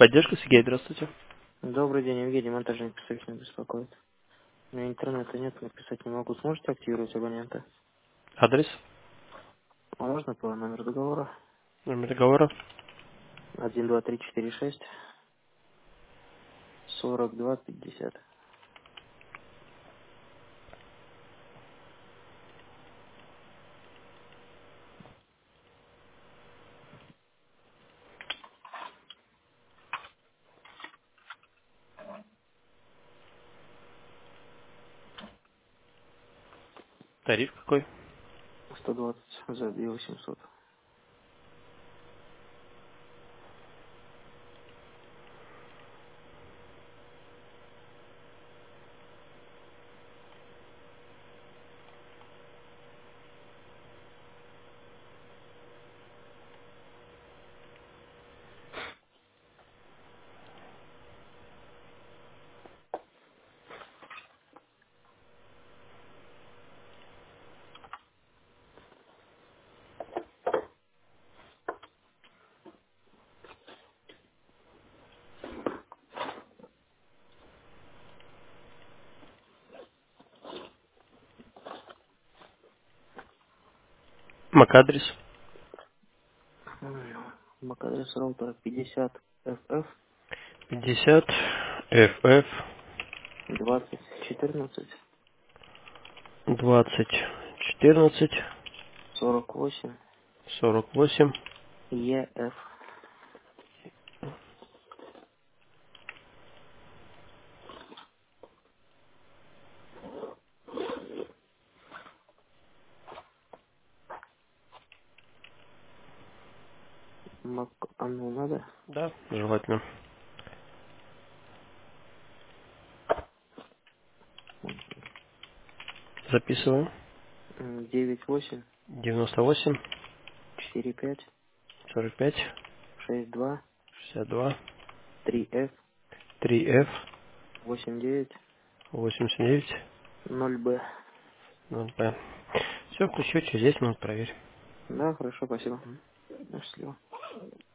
Поддержка, Сергей, здравствуйте. Добрый день, Евгений, монтажник представитель беспокоит. У меня интернета нет, написать не могу. Сможете активировать абонента? Адрес, А можно по номеру договора? номер договора. 12346 4250. Тариф какой? 120 за 2800. МАК-адрес. MAC-адрес роутера 50 FF 50 FF 2014 20 14 48 48. EF. Mac, а ну надо? Да, желательно. Записываем. 98 98 45 45 62 62 3F 3F 89 89 0B. 0P. Все, включу, через 10 минут проверь. Да, хорошо, спасибо. Счастливо.